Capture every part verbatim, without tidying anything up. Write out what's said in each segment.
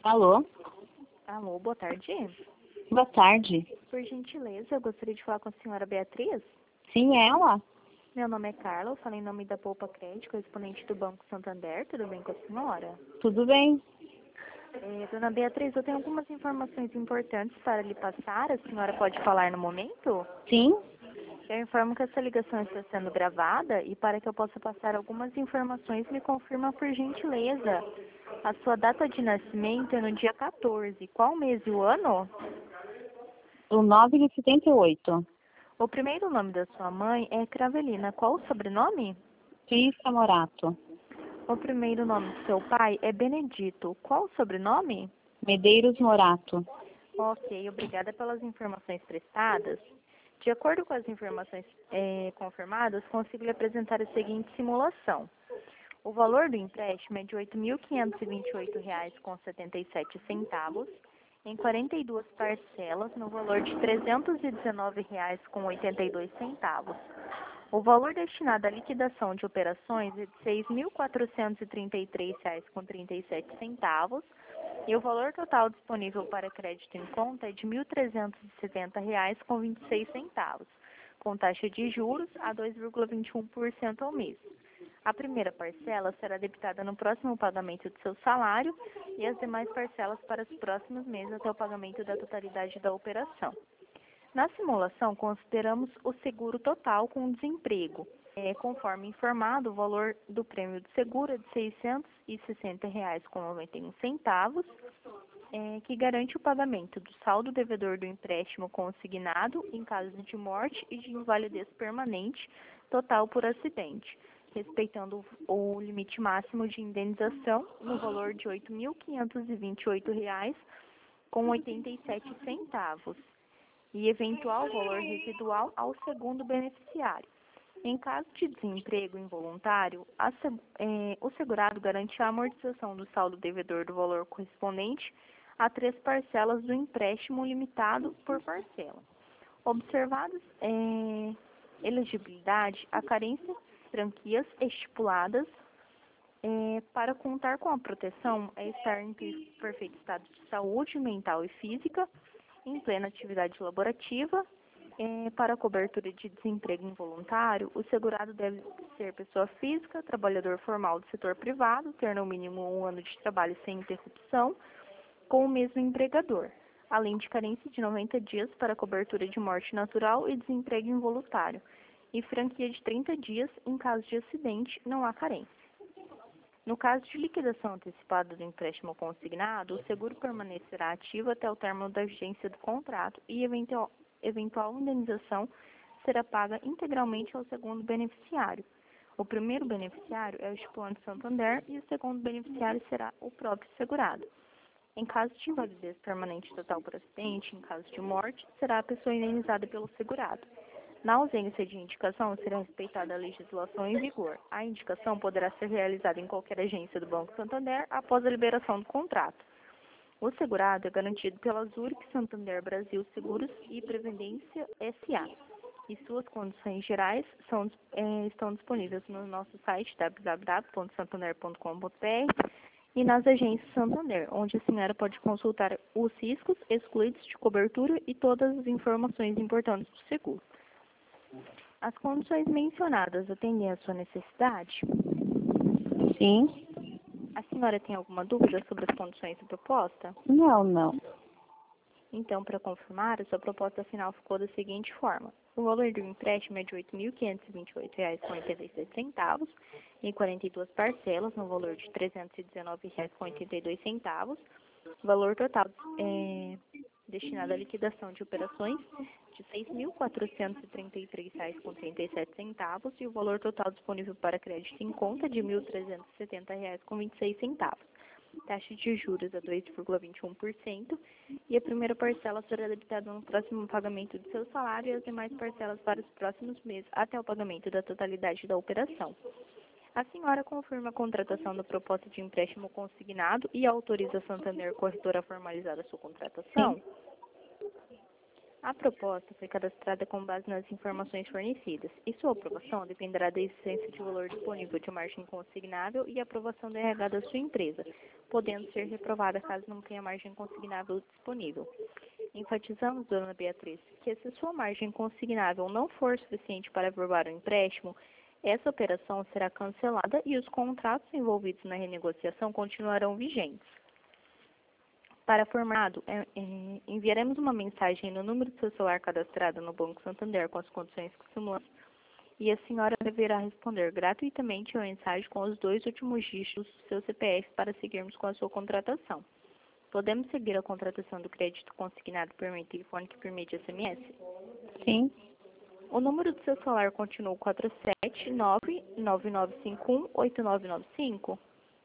Alô? Alô, boa tarde. Boa tarde. Por gentileza, eu gostaria de falar com a senhora Beatriz. Sim, ela? Meu nome é Carla, eu falo em nome da Poupa Crédito, correspondente do Banco Santander. Tudo bem com a senhora? Tudo bem? É, dona Beatriz, eu tenho algumas informações importantes para lhe passar. A senhora pode falar no momento? Sim? Eu informo que essa ligação está sendo gravada e para que eu possa passar algumas informações, me confirma por gentileza. A sua data de nascimento é no dia quatorze. Qual mês e o ano? O nove de setenta e oito. O primeiro nome da sua mãe é Cravelina. Qual o sobrenome? Cissa Morato. O primeiro nome do seu pai é Benedito. Qual o sobrenome? Medeiros Morato. Ok, obrigada pelas informações prestadas. De acordo com as informações eh, confirmadas, consigo lhe apresentar a seguinte simulação. O valor do empréstimo é de oito mil quinhentos e vinte e oito reais e setenta e sete centavos, em quarenta e duas parcelas, no valor de trezentos e dezenove reais e oitenta e dois centavos. O valor destinado à liquidação de operações é de seis mil quatrocentos e trinta e três reais e trinta e sete centavos, e o valor total disponível para crédito em conta é de mil trezentos e setenta reais e vinte e seis centavos, com taxa de juros a dois vírgula vinte e um por cento ao mês. A primeira parcela será debitada no próximo pagamento do seu salário e as demais parcelas para os próximos meses até o pagamento da totalidade da operação. Na simulação, consideramos o seguro total com desemprego. É, conforme informado, o valor do prêmio do seguro é de seiscentos e sessenta reais e noventa e um centavos, é, que garante o pagamento do saldo devedor do empréstimo consignado em caso de morte e de invalidez permanente total por acidente, respeitando o limite máximo de indenização no valor de oito mil quinhentos e vinte e oito reais e oitenta e sete centavos e eventual valor residual ao segundo beneficiário. Em caso de desemprego involuntário, a, eh, o segurado garante a amortização do saldo devedor do valor correspondente a três parcelas do empréstimo limitado por parcela. Observados eh, elegibilidade, a carência franquias estipuladas eh, para contar com a proteção é estar em perfeito estado de saúde mental e física, em plena atividade laborativa. Eh, para a cobertura de desemprego involuntário, o segurado deve ser pessoa física, trabalhador formal do setor privado, ter no mínimo um ano de trabalho sem interrupção com o mesmo empregador, além de carência de noventa dias para cobertura de morte natural e desemprego involuntário, e franquia de trinta dias em caso de acidente, não há carência. No caso de liquidação antecipada do empréstimo consignado, o seguro permanecerá ativo até o término da vigência do contrato e eventual, eventual indenização será paga integralmente ao segundo beneficiário. O primeiro beneficiário é o estipulante Santander e o segundo beneficiário será o próprio segurado. Em caso de invalidez permanente total por acidente, em caso de morte, será a pessoa indenizada pelo segurado. Na ausência de indicação, será respeitada a legislação em vigor. A indicação poderá ser realizada em qualquer agência do Banco Santander após a liberação do contrato. O segurado é garantido pela Zurich Santander Brasil Seguros e Previdência S A e suas condições gerais são, eh, estão disponíveis no nosso site w w w ponto santander ponto com ponto b r e nas agências Santander, onde a senhora pode consultar os riscos excluídos de cobertura e todas as informações importantes do seguro. As condições mencionadas atendem à sua necessidade? Sim? A senhora tem alguma dúvida sobre as condições da proposta? Não, não. Então, para confirmar, a sua proposta final ficou da seguinte forma. O valor do empréstimo é de oito mil quinhentos e vinte e oito reais e oitenta e sete centavos, em quarenta e duas parcelas, no valor de trezentos e dezenove reais e oitenta e dois centavos. Valor total é, destinado à liquidação de operações de seis mil quatrocentos e trinta e três reais e trinta e sete centavos e o valor total disponível para crédito em conta de mil trezentos e setenta reais e vinte e seis centavos. Taxa de juros a dois vírgula vinte e um por cento e a primeira parcela será debitada no próximo pagamento do seu salário e as demais parcelas para os próximos meses até o pagamento da totalidade da operação. A senhora confirma a contratação da proposta de empréstimo consignado e autoriza a Santander Corretora a formalizar a sua contratação? Sim. A proposta foi cadastrada com base nas informações fornecidas, e sua aprovação dependerá da existência de valor disponível de margem consignável e aprovação do R H da sua empresa, podendo ser reprovada caso não tenha margem consignável disponível. Enfatizamos, dona Beatriz, que se sua margem consignável não for suficiente para aprovar o empréstimo, essa operação será cancelada e os contratos envolvidos na renegociação continuarão vigentes. Para formado, é, é, enviaremos uma mensagem no número do seu celular cadastrado no Banco Santander com as condições que simulamos e a senhora deverá responder gratuitamente a mensagem com os dois últimos dígitos do seu C P F para seguirmos com a sua contratação. Podemos seguir a contratação do crédito consignado por meio telefônico e por meio de S M S? Sim. O número do seu celular continua o quatro sete nove, nove nove cinco um, oito nove nove cinco?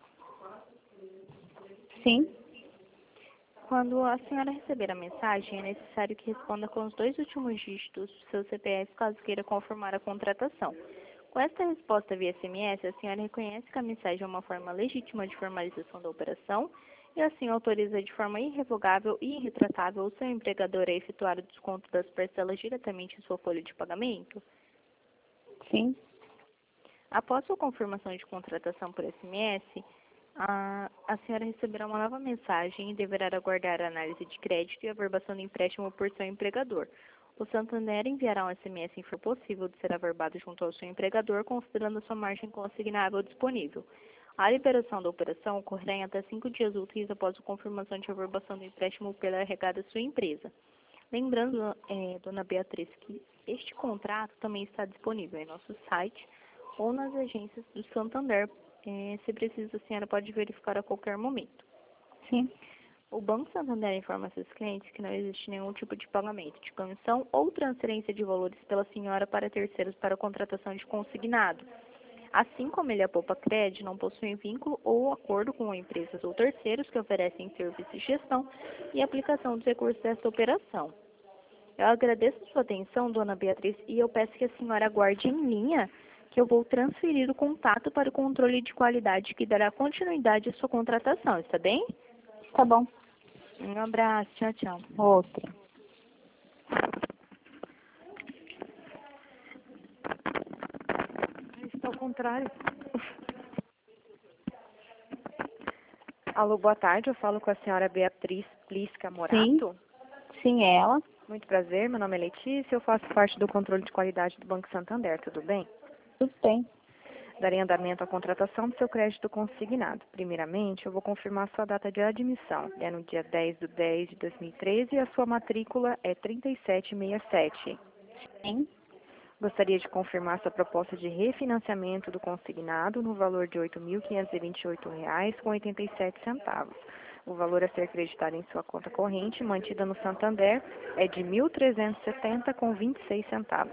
Sim. Quando a senhora receber a mensagem, é necessário que responda com os dois últimos dígitos do seu C P F caso queira confirmar a contratação. Com esta resposta via S M S, a senhora reconhece que a mensagem é uma forma legítima de formalização da operação e assim autoriza de forma irrevogável e irretratável o seu empregador a efetuar o desconto das parcelas diretamente em sua folha de pagamento? Sim. Após sua confirmação de contratação por S M S, A, a senhora receberá uma nova mensagem e deverá aguardar a análise de crédito e a averbação do empréstimo por seu empregador. O Santander enviará um S M S em for possível de ser averbado junto ao seu empregador, considerando a sua margem consignável disponível. A liberação da operação ocorrerá em até cinco dias úteis após a confirmação de averbação do empréstimo pela R H da sua empresa. Lembrando, é, dona Beatriz, que este contrato também está disponível em nosso site ou nas agências do Santander. É, se precisa, a senhora pode verificar a qualquer momento. Sim. O Banco Santander informa a seus clientes que não existe nenhum tipo de pagamento de comissão ou transferência de valores pela senhora para terceiros para a contratação de consignado. Assim como ele a Poupa Cred não possui vínculo ou acordo com empresas ou terceiros que oferecem serviços de gestão e aplicação dos recursos desta operação. Eu agradeço sua atenção, dona Beatriz, e eu peço que a senhora aguarde em linha que eu vou transferir o contato para o controle de qualidade que dará continuidade à sua contratação, está bem? Tá bom. Um abraço, tchau, tchau. Outra. Está ao contrário. Alô, boa tarde. Eu falo com a senhora Beatriz Plisca Morato. Sim, é ela. Muito prazer. Meu nome é Letícia. Eu faço parte do controle de qualidade do Banco Santander. Tudo bem? Tudo bem. Darei andamento à contratação do seu crédito consignado. Primeiramente, eu vou confirmar sua data de admissão. É no dia dez de dez de dois mil e treze e a sua matrícula é trinta e sete sessenta e sete. Sim. Gostaria de confirmar sua proposta de refinanciamento do consignado no valor de oito mil quinhentos e vinte e oito reais com oitenta e sete centavos. O valor a ser acreditado em sua conta corrente, mantida no Santander, é de mil trezentos e setenta reais com vinte e seis centavos.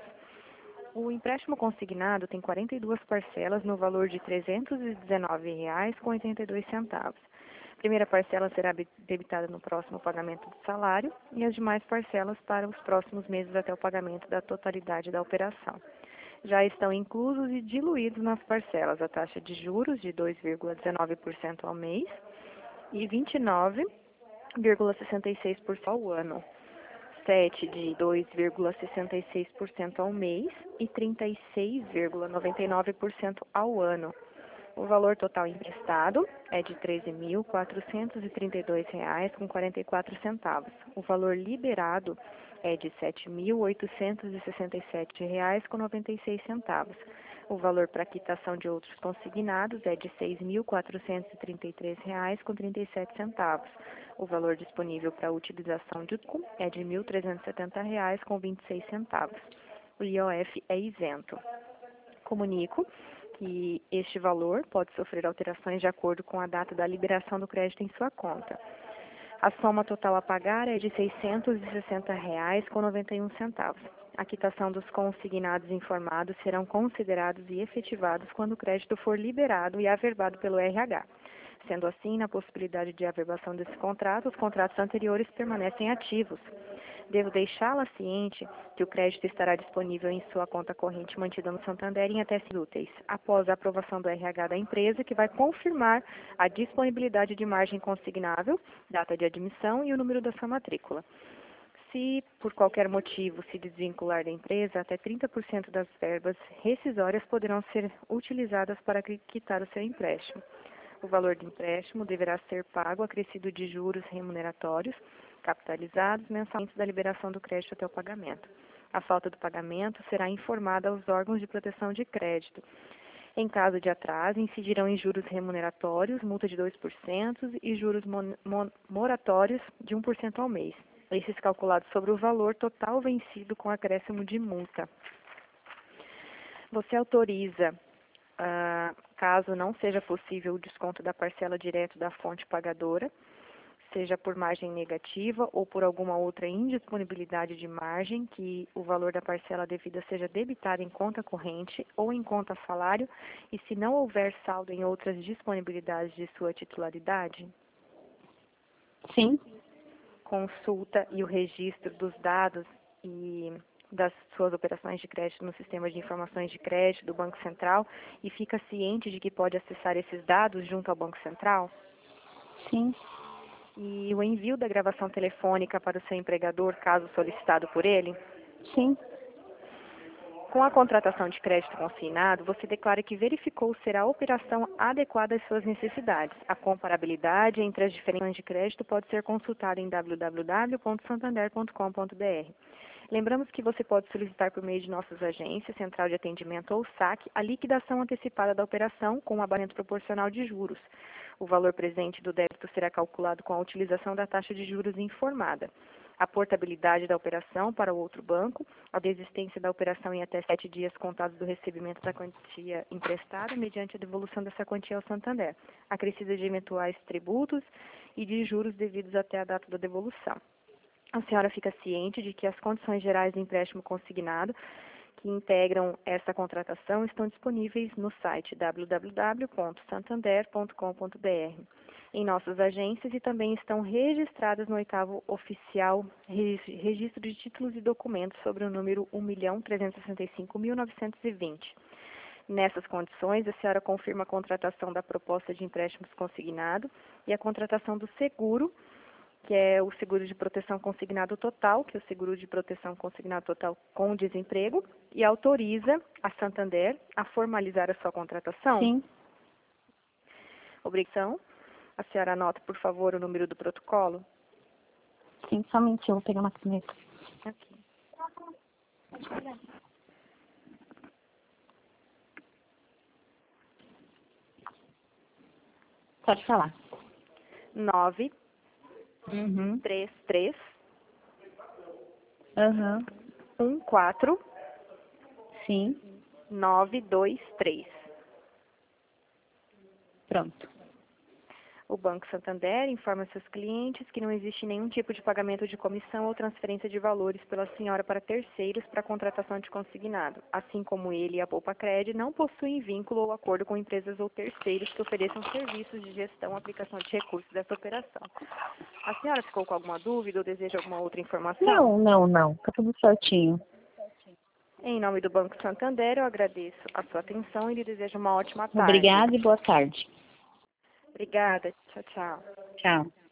O empréstimo consignado tem quarenta e duas parcelas no valor de trezentos e dezenove reais com oitenta e dois centavos. A primeira parcela será debitada no próximo pagamento do salário e as demais parcelas para os próximos meses até o pagamento da totalidade da operação. Já estão inclusos e diluídos nas parcelas a taxa de juros de dois vírgula dezenove por cento ao mês e vinte e nove vírgula sessenta e seis por cento ao ano. sete de dois vírgula sessenta e seis por cento ao mês e trinta e seis vírgula noventa e nove por cento ao ano. O valor total emprestado é de treze mil quatrocentos e trinta e dois reais com quarenta e quatro centavos. O valor liberado é de sete mil oitocentos e sessenta e sete reais com noventa e seis centavos. O valor para quitação de outros consignados é de seis mil quatrocentos e trinta e três reais com trinta e sete centavos. O valor disponível para utilização de U C U é de mil trezentos e setenta reais com vinte e seis centavos. O I O F é isento. Comunico que este valor pode sofrer alterações de acordo com a data da liberação do crédito em sua conta. A soma total a pagar é de seiscentos e sessenta reais com noventa e um centavos. A quitação dos consignados informados serão considerados e efetivados quando o crédito for liberado e averbado pelo R H. Sendo assim, na possibilidade de averbação desse contrato, os contratos anteriores permanecem ativos. Devo deixá-la ciente que o crédito estará disponível em sua conta corrente mantida no Santander em até seis úteis, após a aprovação do R H da empresa, que vai confirmar a disponibilidade de margem consignável, data de admissão e o número da sua matrícula. Se, por qualquer motivo, se desvincular da empresa, até trinta por cento das verbas rescisórias poderão ser utilizadas para quitar o seu empréstimo. O valor do empréstimo deverá ser pago acrescido de juros remuneratórios, capitalizados mensalmente da liberação do crédito até o pagamento. A falta do pagamento será informada aos órgãos de proteção de crédito. Em caso de atraso, incidirão em juros remuneratórios, multa de dois por cento e juros mon mon moratórios de um por cento ao mês. Esses calculados sobre o valor total vencido com acréscimo de multa. Você autoriza, ah, caso não seja possível o desconto da parcela direto da fonte pagadora, seja por margem negativa ou por alguma outra indisponibilidade de margem, que o valor da parcela devida seja debitado em conta corrente ou em conta salário, e se não houver saldo em outras disponibilidades de sua titularidade? Sim. Consulta e o registro dos dados e das suas operações de crédito no sistema de informações de crédito do Banco Central e fica ciente de que pode acessar esses dados junto ao Banco Central? Sim. E o envio da gravação telefônica para o seu empregador, caso solicitado por ele? Sim. Com a contratação de crédito consignado, você declara que verificou ser a operação adequada às suas necessidades. A comparabilidade entre as diferentes de crédito pode ser consultada em w w w ponto santander ponto com ponto b r. Lembramos que você pode solicitar por meio de nossas agências, central de atendimento ou saque, a liquidação antecipada da operação com um abatimento proporcional de juros. O valor presente do débito será calculado com a utilização da taxa de juros informada. A portabilidade da operação para o outro banco, a desistência da operação em até sete dias contados do recebimento da quantia emprestada, mediante a devolução dessa quantia ao Santander, acrescida de eventuais tributos e de juros devidos até a data da devolução. A senhora fica ciente de que as condições gerais do empréstimo consignado que integram esta contratação estão disponíveis no site w w w ponto santander ponto com ponto b r, em nossas agências, e também estão registradas no oitavo oficial registro de títulos e documentos sobre o número um milhão trezentos e sessenta e cinco mil novecentos e vinte. Nessas condições, a senhora confirma a contratação da proposta de empréstimos consignado e a contratação do seguro, que é o seguro de proteção consignado total, que é o seguro de proteção consignado total com desemprego, e autoriza a Santander a formalizar a sua contratação? Sim. Obrigação. A senhora anota, por favor, o número do protocolo? Sim, só um minutinho, eu vou pegar uma caneta. Aqui. Pode falar. nove, Uhum. três, três, Aham. um, quatro, Sim. nove, dois, três. Pronto. O Banco Santander informa seus clientes que não existe nenhum tipo de pagamento de comissão ou transferência de valores pela senhora para terceiros para a contratação de consignado, assim como ele e a Poupa Cred não possuem vínculo ou acordo com empresas ou terceiros que ofereçam serviços de gestão ou aplicação de recursos dessa operação. A senhora ficou com alguma dúvida ou deseja alguma outra informação? Não, não, não. Tá tudo certinho. Em nome do Banco Santander, eu agradeço a sua atenção e lhe desejo uma ótima tarde. Obrigada e boa tarde. Obrigada. Tchau, tchau. Tchau.